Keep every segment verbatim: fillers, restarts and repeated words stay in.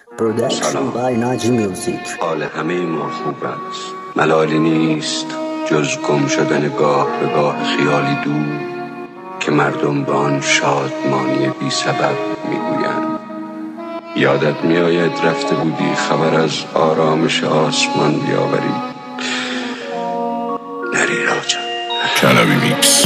Production by Naji Music. حال همه ما خوب است، ملالی نیست جز گم شدن گاه به گاه خیالی دور که مردم به آن شادمانی بی سبب میگویند. یادت میآید رفته بودی خبر از آرامش آسمان بیاوری؟ نری راجع Cannabis Mix.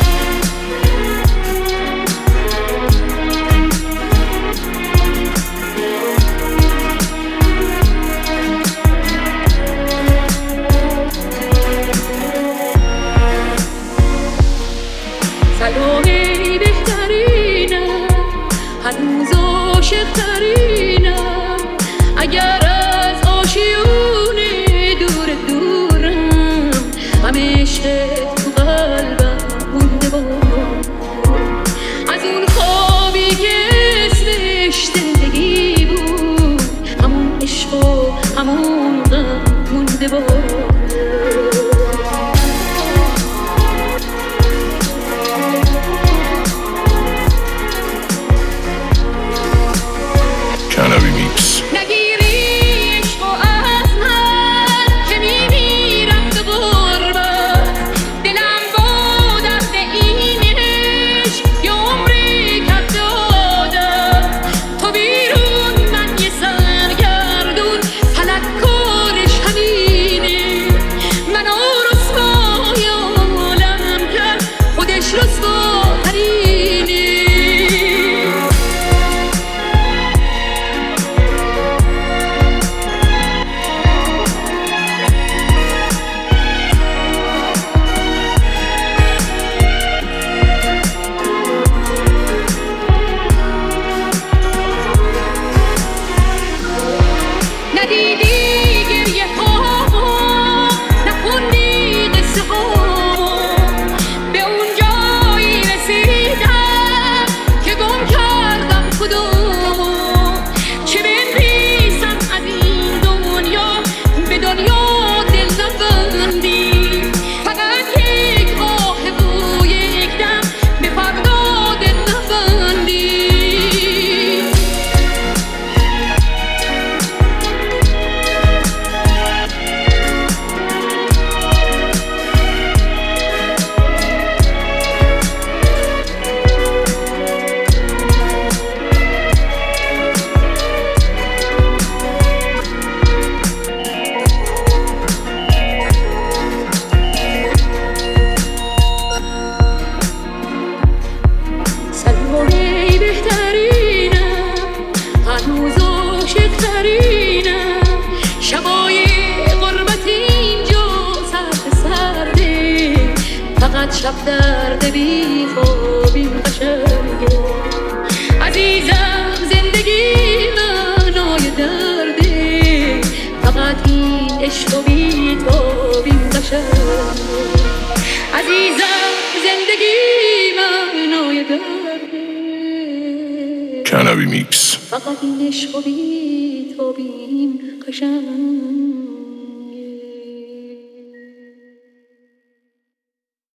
سلامه بهترینم، هنوز عاشق‌ترینم. اگر از آشیون دور دورم، همیشه تو قلبم مونده باش. از اون خوابی که اسمش زندگی بود، همون عشق و همون غم مونده باش. شب درد بی خوابیم قشنگه عزیزم، زندگی معنای درده، فقط این عشق و بی تابیم قشنگه عزیزم، زندگی معنای درده، Cannabis Mix. فقط این عشق و بی تابیم قشنگه.